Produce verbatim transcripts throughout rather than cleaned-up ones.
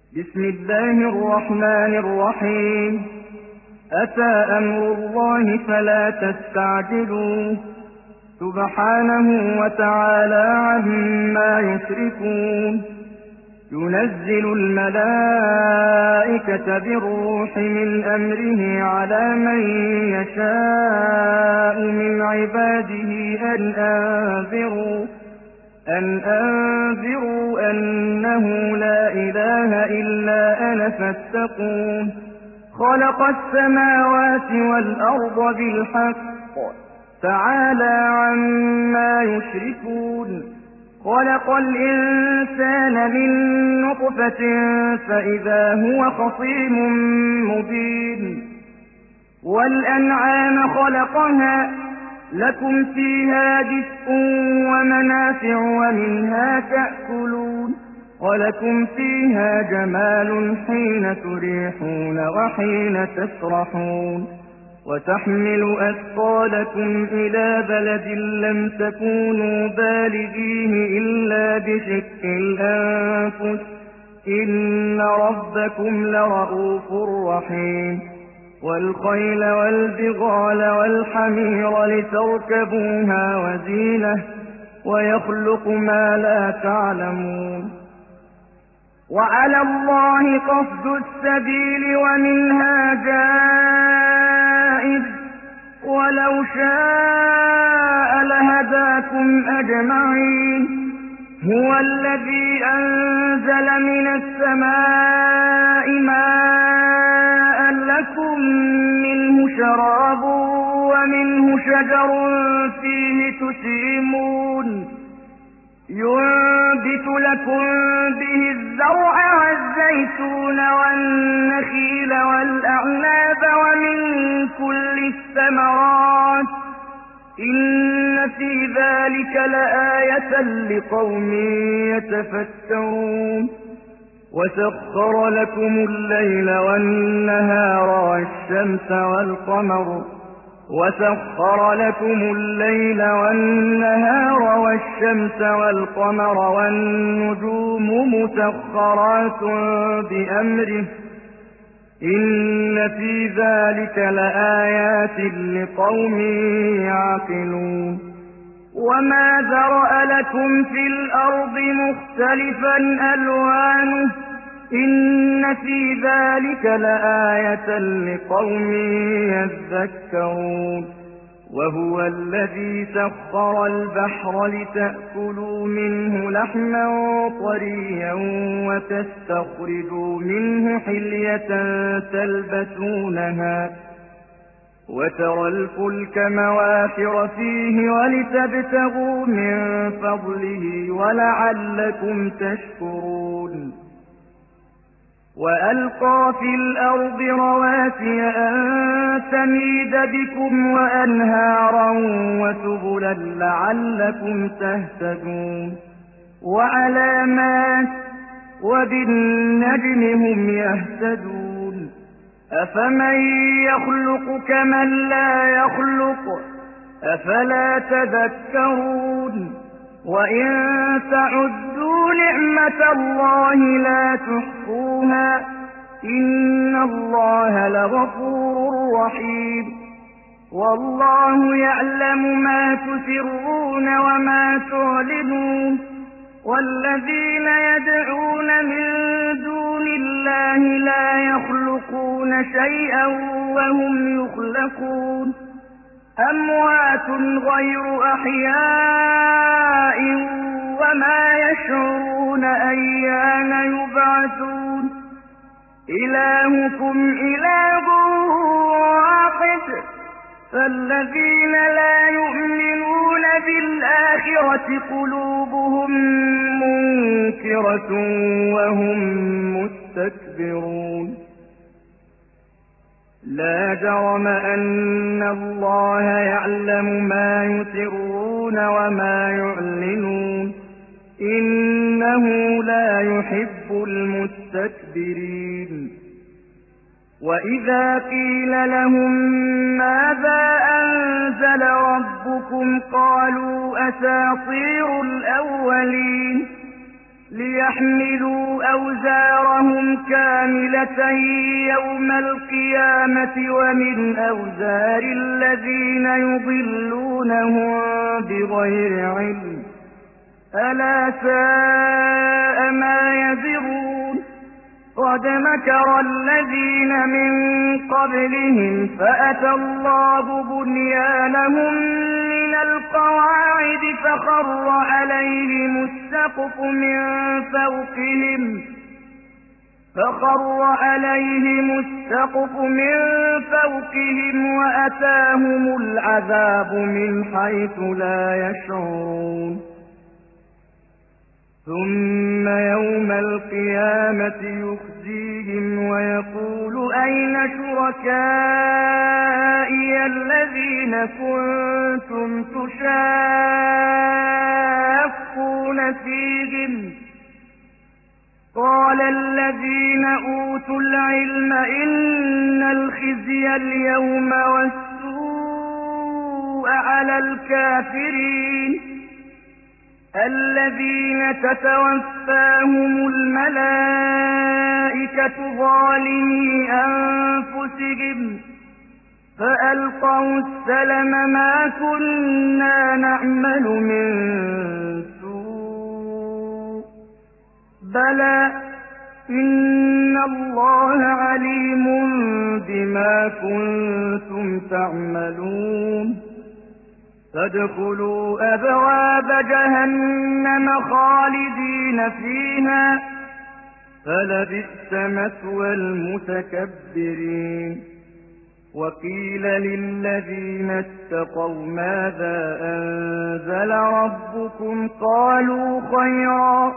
بسم الله الرحمن الرحيم أتى أمر الله فلا تستعجلوه سبحانه وتعالى عما يشركون ينزل الملائكة بالروح من أمره على من يشاء من عباده أن أنذروا أن أنذروا أنه لا إله إلا أنا فاتقون خلق السماوات والأرض بالحق تعالى عما يشركون خلق الإنسان من نطفة فإذا هو خصيم مبين والأنعام خلقها لكم فيها دفء ومنافع ومنها تأكلون ولكم فيها جمال حين تريحون وحين تسرحون وتحمل أثقالكم إلى بلد لم تكونوا بالغيه إلا بشق الأنفس إن ربكم لرؤوف رحيم والخيل والبغال والحمير لتركبوها وزينة ويخلق ما لا تعلمون وعلى الله قصد السبيل ومنها جائر ولو شاء لهداكم أجمعين هو الذي أنزل من السماء ماء لكم منه شراب ومنه شجر فيه تسيمون ينبت لكم به الزرع والزيتون والنخيل والأعناب ومن كل الثمرات إن في ذلك لآية لقوم يتفكرون وسخر لكم الليل والنهار والشمس والقمر وسخر لكم الليل والنهار والشمس والقمر والنجوم مسخرات بأمره إن في ذلك لآيات لقوم يعقلون وما ذرأ لكم في الأرض مختلفا ألوانه إن في ذلك لآية لقوم يذكرون وهو الذي سخر البحر لتأكلوا منه لحما طريا وتستخرجوا منه حلية تلبسونها وترى الفلك مواخر فيه ولتبتغوا من فضله ولعلكم تشكرون وألقى في الأرض رواسي أن تميد بكم وأنهارا وسبلا لعلكم تهتدون وعلامات وبالنجم هم يهتدون أفمن يخلق كمن لا يخلق أفلا تذكرون وإن تعدوا نعمة الله لا تحصوها إن الله لغفور رحيم والله يعلم ما تسرون وما تعلنون والذين يدعون من دون الله لا يخلقون شيئا وهم يخلقون أموات غير أحياء وما يشعرون أيان يبعثون إلهكم إله واحد فالذين لا يؤمنون بالآخرة قلوبهم منكرة وهم مستكبرون لا جرم أن الله يعلم ما يسرون وما يعلنون إنه لا يحب المستكبرين وإذا قيل لهم ماذا أنزل ربكم قالوا أساطير الأولين ليحملوا أوزارهم كاملة يوم القيامة ومن أوزار الذين يضلونهم بغير علم ألا ساء ما يزرون قد مكر الذين من قبلهم فأتى الله بنيانهم من القواعد فخر عليهم السقف من فوقهم فخر عليهم السقف من فوقهم وأتاهم العذاب من حيث لا يشعرون ثم يوم القيامة يخزيهم ويقول أين شركائي الذين كنتم تشاقون فيهم قال الذين أوتوا العلم إن الخزي اليوم والسوء على الكافرين الذين تتوفاهم الملائكة ظالمي أنفسهم فألقوا السلم ما كنا نعمل من سوء بلى إن الله عليم بما كنتم تعملون فادخلوا أبواب جهنم خالدين فيها فلبئس مثوى المتكبرين وقيل للذين اتقوا ماذا أنزل ربكم قالوا خيرا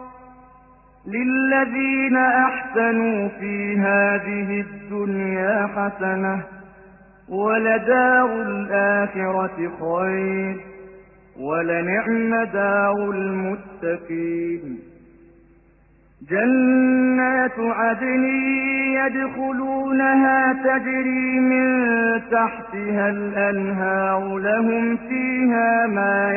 للذين أحسنوا في هذه الدنيا حسنة ولدار الآخرة خير ولنعم دار المتقين جنات عدن يدخلونها تجري من تحتها الأنهار لهم فيها ما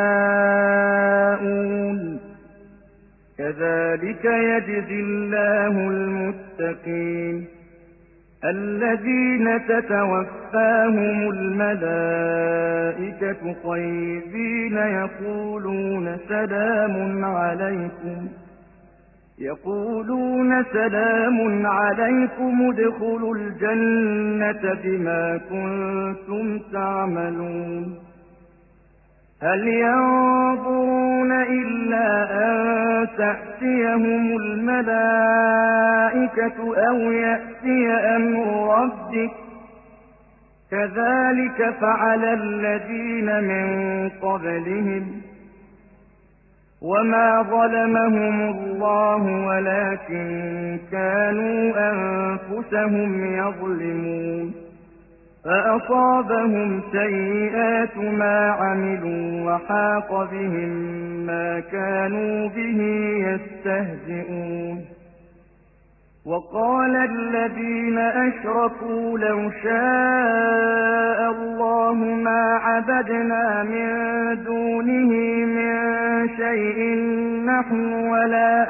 يشاءون كذلك يجزي الله المتقين الذين تتوفاهم الملائكة طيبين يقولون سلام عليكم يقولون سلام عليكم ادخلوا الجنة بما كنتم تعملون هل ينظرون إلا أن تأتيهم الملائكة أو يأتي أمر ربك كذلك فعل الذين من قبلهم وما ظلمهم الله ولكن كانوا أنفسهم يظلمون فأصابهم سيئات ما عملوا وحاق بهم ما كانوا به يستهزئون وقال الذين أشركوا لو شاء الله ما عبدنا من دونه من شيء نحن ولا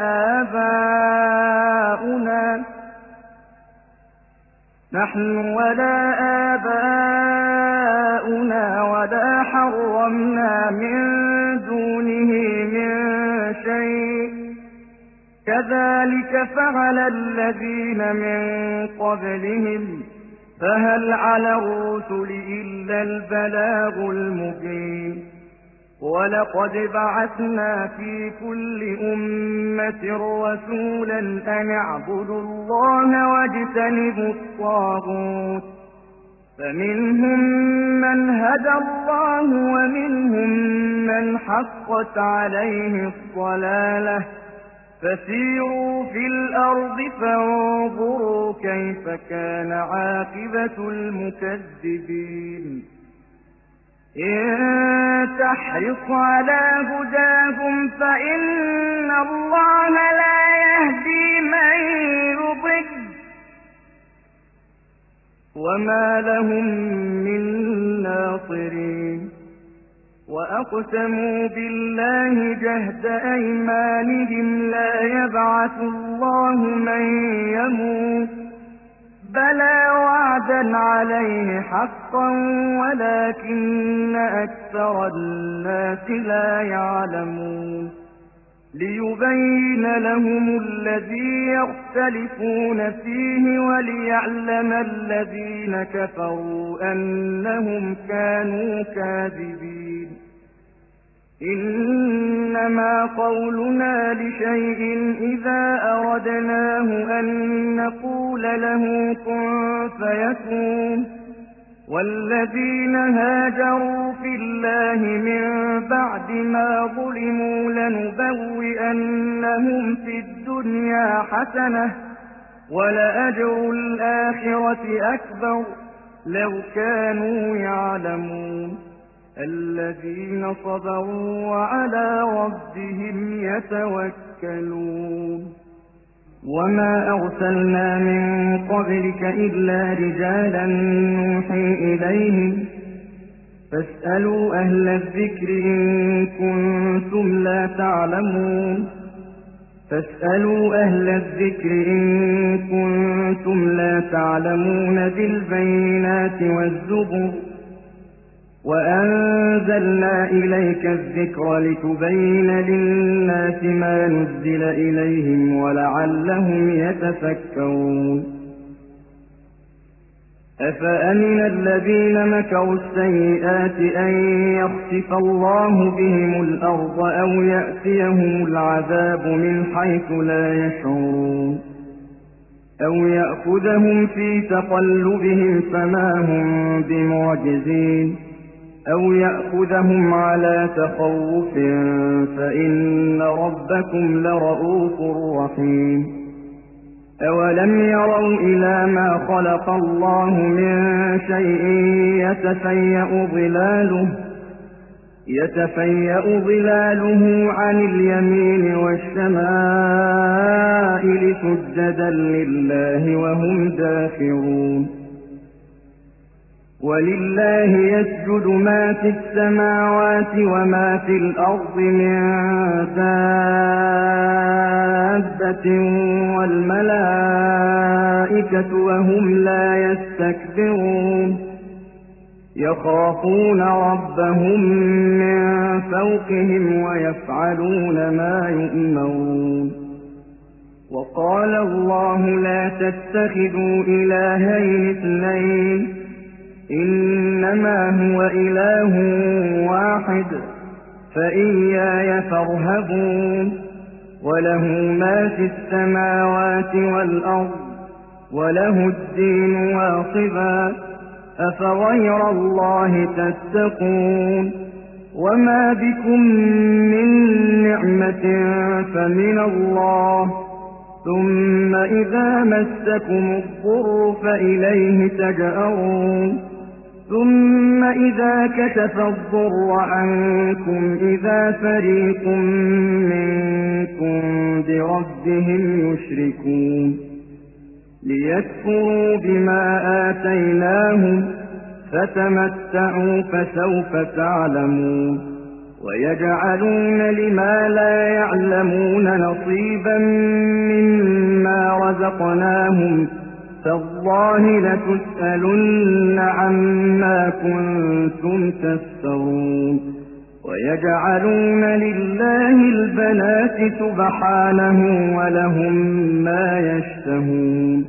آباؤنا نحن ولا آباؤنا ولا حرمنا من دونه من شيء كذلك فعل الذين من قبلهم فهل على الرسل إلا البلاغ المبين ولقد بعثنا في كل أمة رسولا أن اعبدوا الله واجتنبوا الطاغوت فمنهم من هدى الله ومنهم من حقت عليه الضلالة فسيروا في الأرض فانظروا كيف كان عاقبة المكذبين إن تحرص على هداهم فإن الله لا يهدي من يضل وما لهم من ناصرين وأقسموا بالله جهد أيمانهم لا يبعث الله من يموت بلى وعدا عليه حقا ولكن أكثر الناس لا يعلمون ليبين لهم الذي يختلفون فيه وليعلم الذين كفروا أنهم كانوا كاذبين إنما قولنا لشيء إذا أردناه أن نقول له كن فيكون والذين هاجروا في الله من بعد ما ظلموا لنبوئنهم في الدنيا حسنة ولأجر الآخرة أكبر لو كانوا يعلمون الذين صبروا وعلى ربهم يتوكلون وما أرسلنا من قبلك إلا رجالا نوحي إليهم فاسألوا أهل الذكر إن كنتم لا تعلمون فاسألوا أهل الذكر إن كنتم لا تعلمون بالبينات والزبر وأنزلنا إليك الذكر لتبين للناس ما نزل إليهم ولعلهم يتفكرون أفأمن الذين مكروا السيئات أن يخسف الله بهم الأرض أو يأتيهم العذاب من حيث لا يشعرون أو يأخذهم في تقلبهم فما هم بمعجزين أو يأخذهم على تخوف فإن ربكم لرؤوف رحيم أولم يروا إلى ما خلق الله من شيء يتفيأ ظلاله يتفيأ ظلاله عن اليمين والشمائل سجدا لله وهم داخرون ولله يسجد ما في السماوات وما في الأرض من دابة والملائكة وهم لا يستكبرون يخافون ربهم من فوقهم ويفعلون ما يؤمرون وقال الله لا تتخذوا إلهين اثنين إنما هو إله واحد فإياي فارهبون وله ما في السماوات والأرض وله الدين واصبا أفغير الله تتقون وما بكم من نعمة فمن الله ثم إذا مسكم الضر فإليه تجأرون ثم إذا كشف الضر عنكم إذا فريق منكم بربهم يشركون ليكفروا بما آتيناهم فتمتعوا فسوف تعلمون ويجعلون لما لا يعلمون نصيبا مما رزقناهم تالله لتسألن عما كنتم تفترون ويجعلون لله البنات سبحانه ولهم ما يشتهون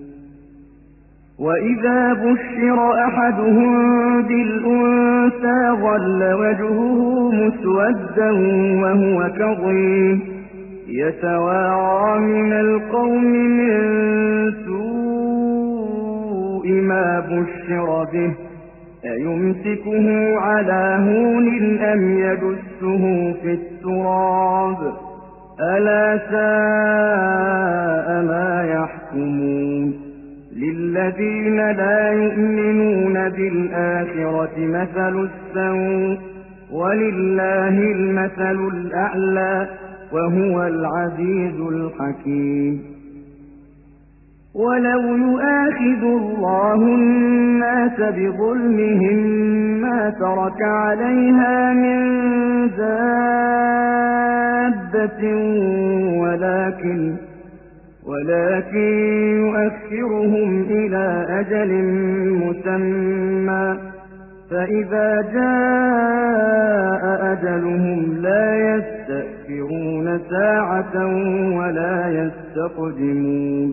وإذا بشر أحدهم بالأنثى ظل وجهه مسودا وهو كظيم يتوارى من القوم من سوء ما بشر به أيمسكه على هون أم يدسه في التراب ألا ساء ما يحكمون للذين لا يؤمنون بالآخرة مثل السوء ولله المثل الأعلى وهو العزيز الحكيم ولو يؤاخذ الله الناس بظلمهم ما ترك عليها من دابة ولكن ولكن يؤخرهم إلى أجل مسمى فإذا جاء أجلهم لا يستأخرون ساعة ولا يستقدمون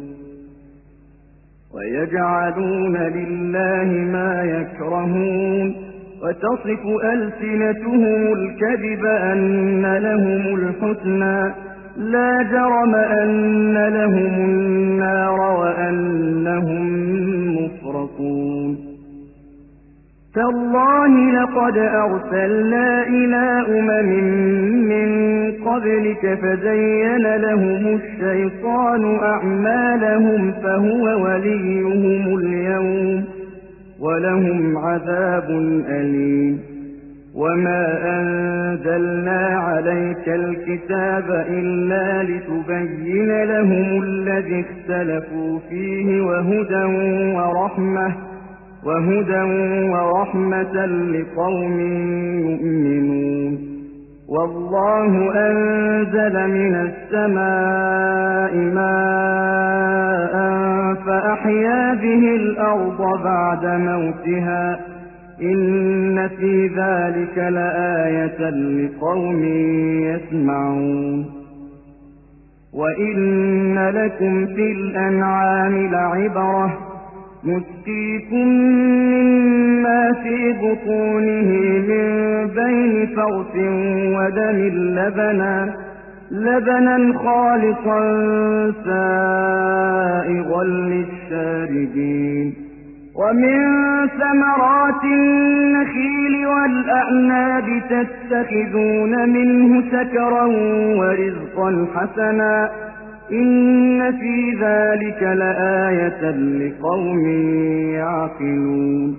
ويجعلون لله ما يكرهون وتصف ألسنتهم الكذب أن لهم الحسنى لا جرم أن لهم النار وأنهم مفرطون تالله لقد أرسلنا إلى أمم من قبلك فزين لهم الشيطان أعمالهم فهو وليهم اليوم ولهم عذاب أليم وما أنزلنا عليك الكتاب إلا لتبين لهم الذي اختلفوا فيه وهدى ورحمة وهدى ورحمة لقوم يؤمنون والله أنزل من السماء ماء فأحيا به الأرض بعد موتها إن في ذلك لآية لقوم يسمعون وإن لكم في الأنعام لعبرة نسقيكم مما في بطونه من بين فرث ودم لبنا لبنا خالصا سائغا للشاربين ومن ثمرات النخيل والأعناب تتخذون منه سكرا ورزقا حسنا إن في ذلك لآية لقوم يعقلون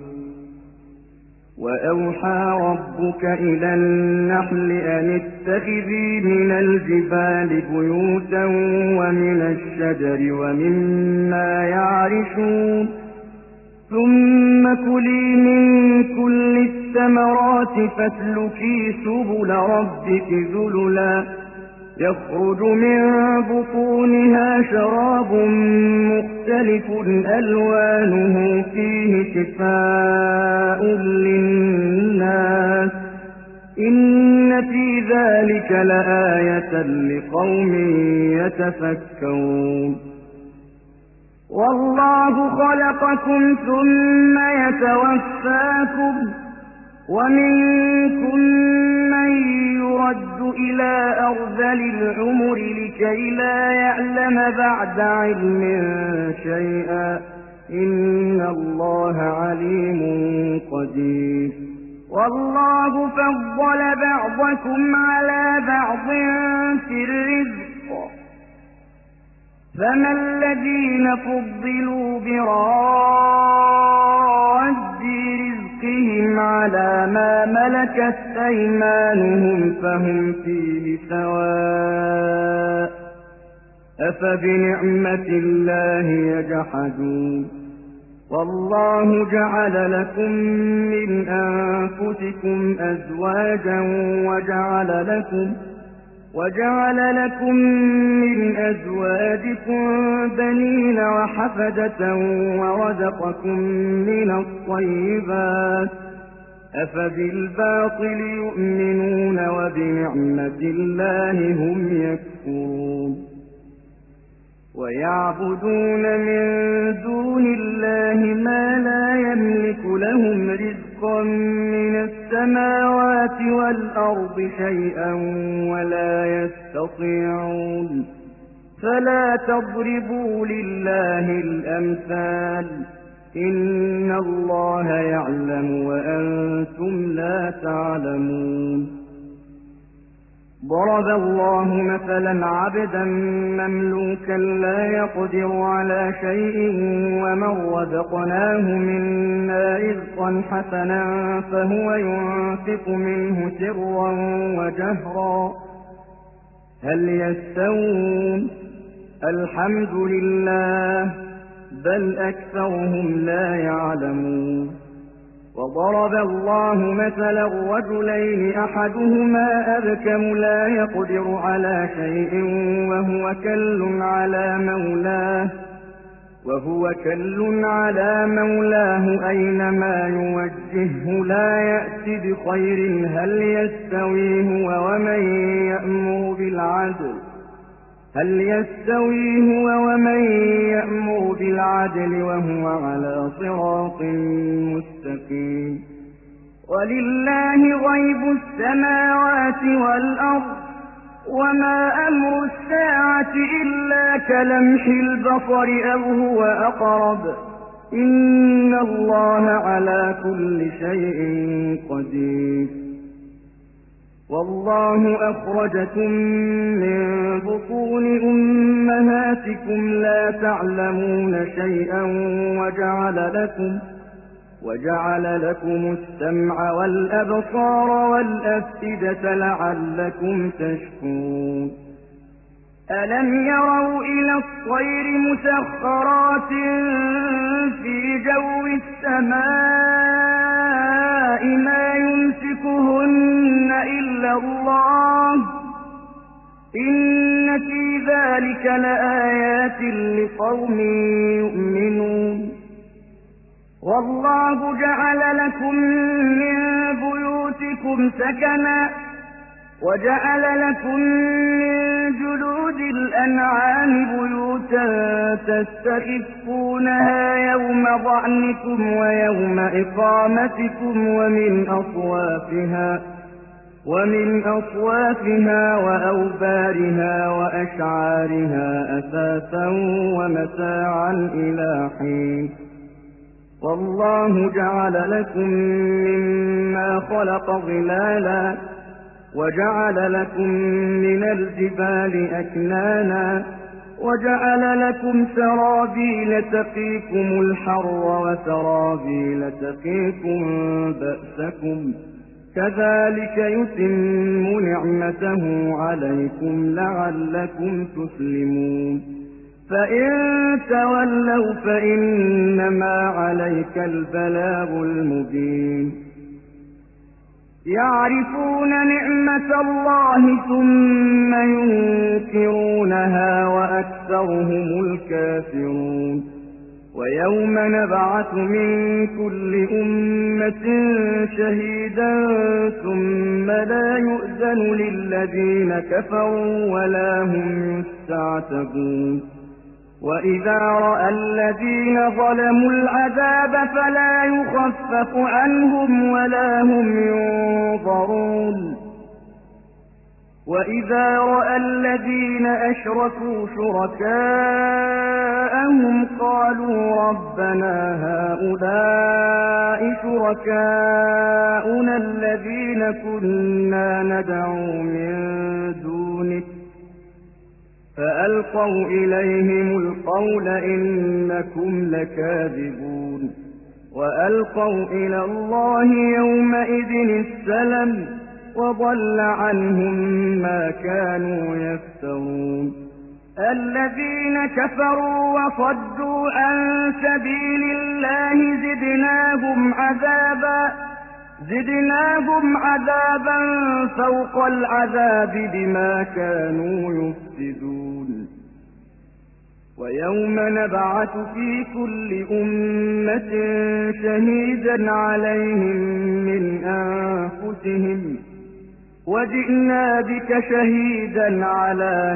وأوحى ربك إلى النحل أن اتخذي من الجبال بيوتا ومن الشجر ومما يعرشون ثم كلي من كل الثمرات فاسلكي سبل ربك ذللا يخرج من بطونها شراب مختلف ألوانه فيه شفاء للناس إن في ذلك لآية لقوم يتفكرون والله خلقكم ثم يتوفاكم ومنكم من يرد إلى أرذل العمر لكي لا يعلم بعد علم شيئا إن الله عليم قدير والله فضل بعضكم على بعض في الرزق فما الذين فضلوا براد رزقهم على ما ملكت أيمانهم فهم فيه سواء أفبنعمة الله يجحدون والله جعل لكم من أنفسكم أزواجا وجعل لكم وجعل لكم من أزواجكم بنين وحفدة ورزقكم من الطيبات أفبالباطل يؤمنون وبنعمة الله هم يكفرون ويعبدون من دون الله ما لا يملك لهم رزقا من السماوات والأرض شيئا ولا يستطيعون فلا تضربوا لله الأمثال إن الله يعلم وأنتم لا تعلمون ضرب الله مثلا عبدا مملوكا لا يقدر على شيء ومن رزقناه منا رزقا حسنا فهو ينفق منه سرا وجهرا هل يستوون الحمد لله بل أكثرهم لا يعلمون. وضرب الله مثلا رجلين أحدهما أبكم لا يقدر على شيء وهو كل على مولاه وهو كل على مولاه أينما يوجهه لا يأتي بخير هل يستوي هو ومن يأمر بالعدل هل يستوي هو ومن يأمر بالعدل وهو على صراط مستقيم. ولله غيب السماوات والأرض وما أمر الساعة إلا كلمح البصر أو هو أقرب إن الله على كل شيء قدير. والله أخرجكم من بطون أمهاتكم لا تعلمون شيئا وجعل لكم وجعل لكم السمع والأبصار والأفئدة لعلكم تشكرون. ألم يروا إلى الطير مسخرات في جو السماء ما يمسكهن إلا الله إن في ذلك لآيات لقوم يؤمنون. والله جعل لكم من بيوتكم سكنا وجعل لكم من جلود الأنعام بيوتا تستخفونها يوم ظعنكم ويوم إقامتكم ومن أصوافها ومن أصوافها وأوبارها وأشعارها أثاثا ومتاعا إلى حين. والله جعل لكم مما خلق ظلالا وجعل لكم من الجبال أكنانا وجعل لكم سرابيل تقيكم الحر وسرابيل تقيكم بأسكم كذلك يتم نعمته عليكم لعلكم تسلمون. فإن تولوا فإنما عليك البلاغ المبين. يعرفون نعمة الله ثم ينكرونها وأكثرهم الكافرون. ويوم نبعث من كل أمة شهيدا ثم لا يؤذن للذين كفروا ولا هم يستعتبون. وإذا رأى الذين ظلموا العذاب فلا يخفف عنهم ولا هم ينظرون. وإذا رأى الذين أشركوا شركاءهم قالوا ربنا هؤلاء شركاؤنا الذين كنا ندعو من دونك فألقوا إليهم القول إنكم لكاذبون. وألقوا إلى الله يومئذ السلم وضل عنهم ما كانوا يفترون. الذين كفروا وصدوا عن سبيل الله زدناهم عذابا زدناهم عذابا فوق العذاب بما كانوا يفسدون. ويوم نبعث في كل أمة شهيدا عليهم من أنفسهم وجئنا بك شهيدا على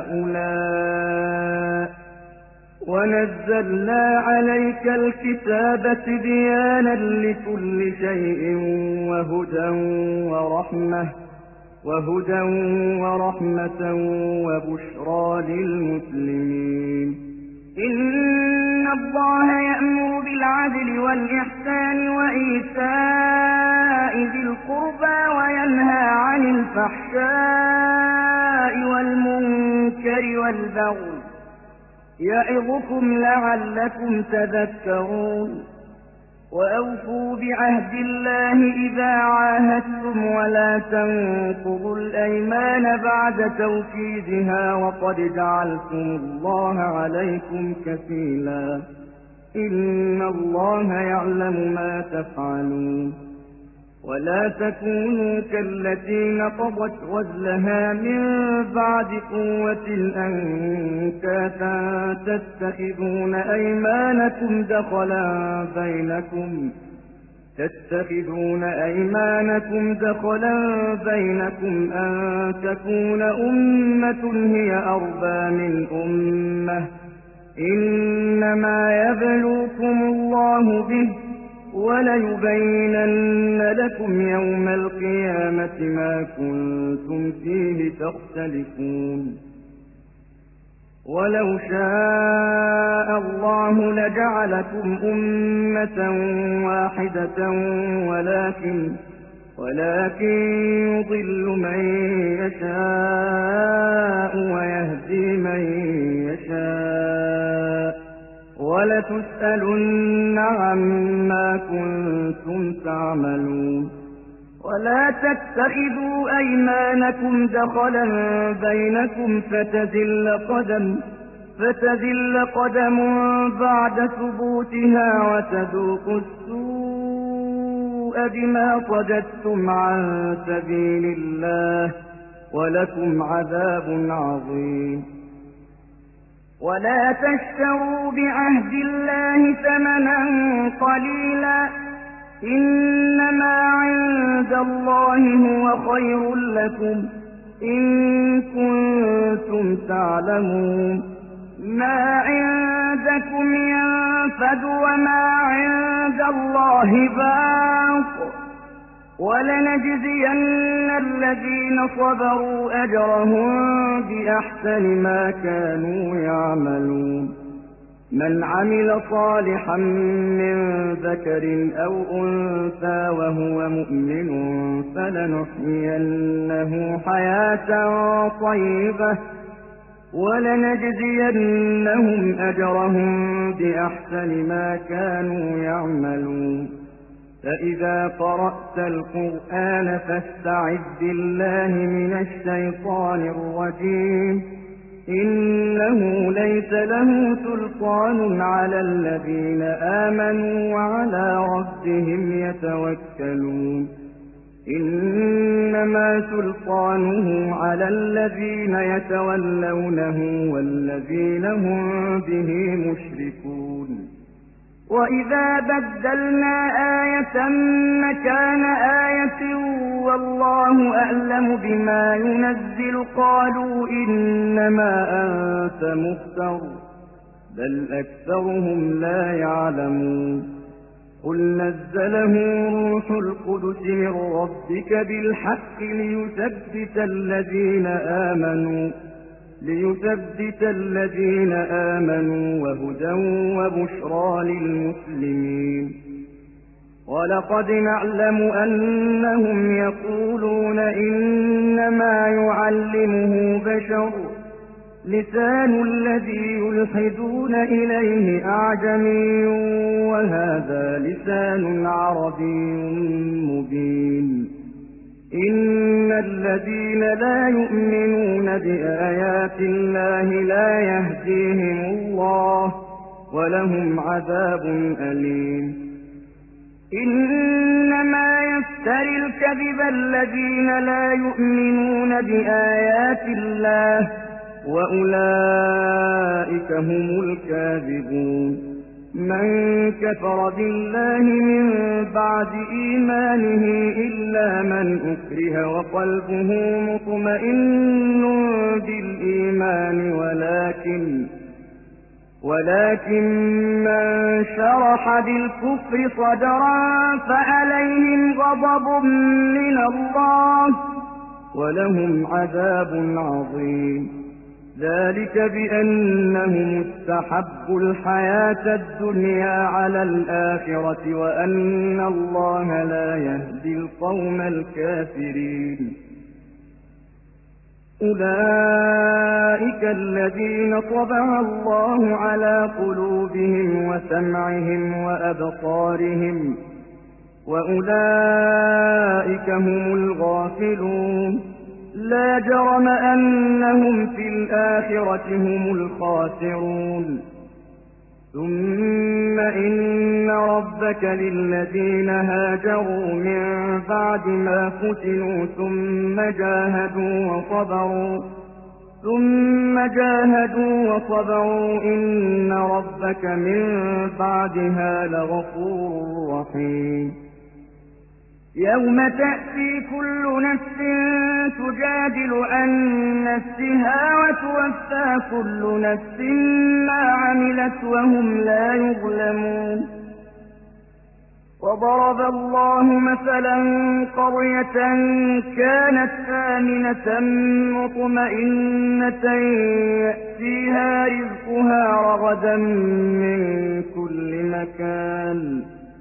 هؤلاء ونزلنا عليك الكتاب تبيانا لكل شيء وهدى ورحمة وهدى ورحمة وبشرى للمسلمين. إن الله يأمر بالعدل والإحسان وإيتاء ذي القربى وينهى عن الفحشاء والمنكر والبغي يعظكم لعلكم تذكرون. وأوفوا بعهد الله إذا عاهدتم ولا تنقضوا الأيمان بعد توكيدها وقد جعلتم الله عليكم كفيلا إن الله يعلم ما تفعلون ولا تكونوا كالتي نقضت غزلها من بعد قوة أنكاثا تتخذون أيمانكم دخلا بينكم تتخذون أيمانكم دخلا بينكم أن تكون أمة هي أربى من أمة إنما يبلوكم الله به وليبينن لكم يوم القيامة ما كنتم فيه تختلفون ولو شاء الله لجعلكم أمة واحدة ولكن ولكن يضل من يشاء ويهدي من يشاء ولتسألن عما كنتم تعملون ولا تتخذوا أيمانكم دخلا بينكم فتزل قدم فتزل قدم بعد ثبوتها وتذوقوا السوء بما صددتم عن سبيل الله ولكم عذاب عظيم ولا تشتروا بعهد الله ثمنا قليلا إنما عند الله هو خير لكم إن كنتم تعلمون ما عندكم ينفد وما عند الله باق ولنجزين الذين صبروا أجرهم بأحسن ما كانوا يعملون من عمل صالحا من ذكر أو أنثى وهو مؤمن فلنحيينه حياة طيبة ولنجزينهم أجرهم بأحسن ما كانوا يعملون فإذا قرأت القرآن فاستعذ بالله من الشيطان الرجيم إنه ليس له سلطان على الذين آمنوا وعلى ربهم يتوكلون إنما سلطانه على الذين يتولونه والذين هم به مشركون وإذا بدلنا آية مكان آية والله أعلم بما ينزل قالوا إنما أنت مفتر بل أكثرهم لا يعلمون قل نزله روح القدس من ربك بالحق ليثبت الذين آمنوا ليثبت الذين آمنوا وهدى وبشرى للمسلمين ولقد نعلم أنهم يقولون إنما يعلمه بشر لسان الذي يلحدون إليه أعجمي وهذا لسان عربي مبين إن الذين لا يؤمنون بآيات الله لا يهديهم الله ولهم عذاب أليم إنما يفتري الكذب الذين لا يؤمنون بآيات الله وأولئك هم الكاذبون من كفر بالله من بعد إيمانه إلا من أكره وقلبه مطمئن بالإيمان ولكن ولكن من شرح بالكفر صدرا فعليهم غضب من الله ولهم عذاب عظيم ذلك بأنهم استحبوا الحياة الدنيا على الآخرة وأن الله لا يهدي القوم الكافرين أولئك الذين طبع الله على قلوبهم وسمعهم وأبصارهم وأولئك هم الغافلون لا جرم أنهم في الآخرة هم الخاسرون ثم إن ربك للذين هاجروا من بعد ما فتنوا ثم جاهدوا وصبروا ثم جاهدوا وصبروا إن ربك من بعدها لغفور رحيم يوم تأتي كل نفس تجادل عن نفسها وتوفى كل نفس ما عملت وهم لا يظلمون وضرب الله مثلا قرية كانت آمنة مطمئنة يأتيها رزقها رغدا من كل مكان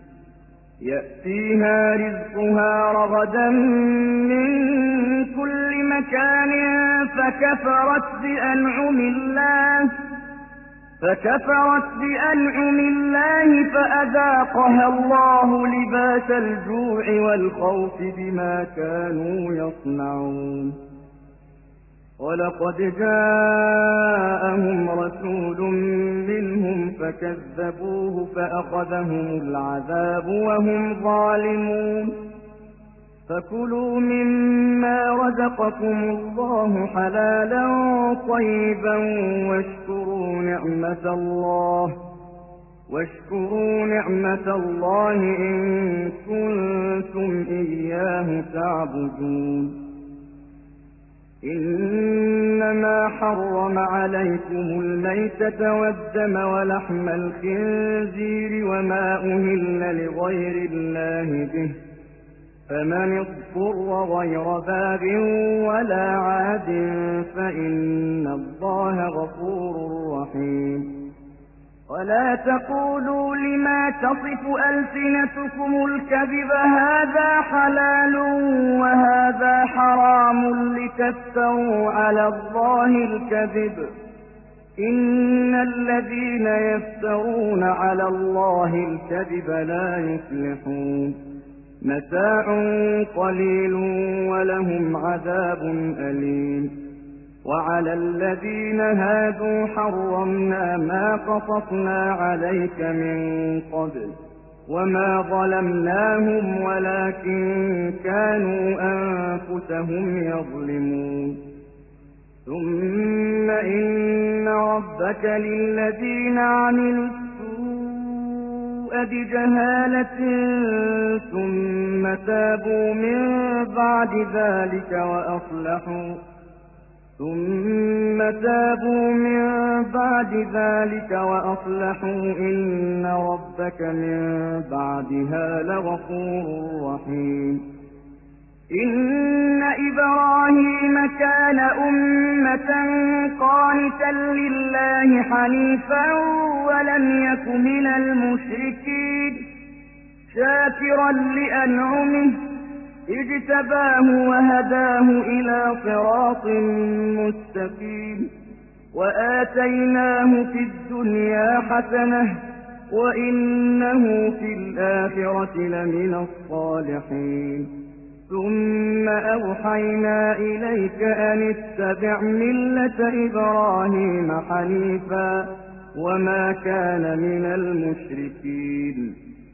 يأتيها رزقها رغدا من كل مكان فكفرت بأنعم الله فكفرت بأنعم الله فأذاقها الله لباس الجوع والخوف بما كانوا يصنعون ولقد جاءهم رسول منهم فكذبوه فأخذهم العذاب وهم ظالمون فكلوا مما رزقكم الله حلالا طيبا واشكروا نعمة الله واشكروا نعمة الله إن كنتم إياه تعبدون إنما حرم عليكم الميتة والدم ولحم الخنزير وما أهل لغير الله به فمن اضطر غير باغ ولا عاد فإن الله غفور رحيم ولا تقولوا لما تصف ألسنتكم الكذب هذا حلال وهذا حرام لتفتروا على الله الكذب إن الذين يفترون على الله الكذب لا يفلحون متاع قليل ولهم عذاب أليم وعلى الذين هادوا حرمنا ما قصصنا عليك من قبل وما ظلمناهم ولكن كانوا أنفسهم يظلمون ثم إن ربك للذين عملوا السوء بجهالة ثم تابوا من بعد ذلك وأصلحوا ثم تابوا من بعد ذلك وأصلحوا إن ربك من بعدها لغفور رحيم إن إبراهيم كان أمة قانتا لله حنيفا ولم يك من المشركين شاكرا لأنعمه اجتباه وهداه إلى صراط مستقيم وآتيناه في الدنيا حسنة وإنه في الآخرة لمن الصالحين ثم أوحينا إليك أن اتبع ملة إبراهيم حنيفا وما كان من المشركين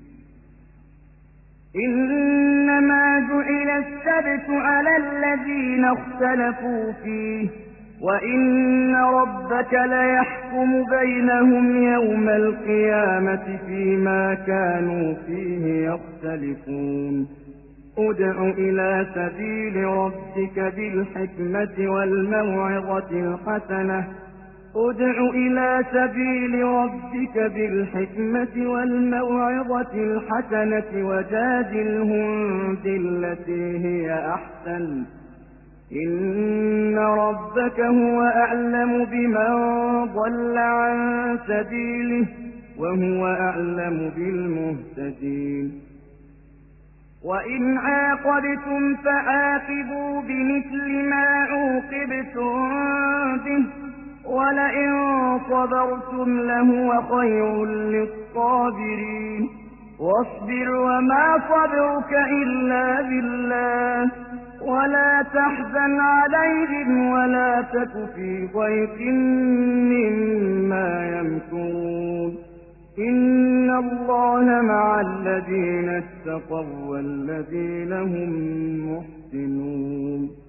إنما جعل السبت على الذين اختلفوا فيه وإن ربك ليحكم بينهم يوم القيامة فيما كانوا فيه يختلفون ادع إلى سبيل ربك بالحكمة والموعظة الحسنة ادع إلى سبيل ربك بالحكمة والموعظة الحسنة وجادلهم بالتي هي أحسن إن ربك هو أعلم بمن ضل عن سبيله وهو أعلم بالمهتدين وَإِنْ عَاقَبْتُمْ فَعَاقِبُوا بِمِثْلِ مَا عُوقِبْتُم بِهِ وَلَئِن صَبَرْتُمْ لَهُوَ خَيْرٌ لِّلصَّابِرِينَ وَاصْبِرْ وَمَا صَبْرُكَ إِلَّا بِاللَّهِ وَلَا تَحْزَنْ عَلَيْهِمْ وَلَا تَكُ فِي ضَيْقٍ مِّمَّا يَمْكُرُونَ إِنَّ اللَّهَ مَعَ الَّذِينَ اتَّقَوا وَّالَّذِينَ هُم مُّحْسِنُونَ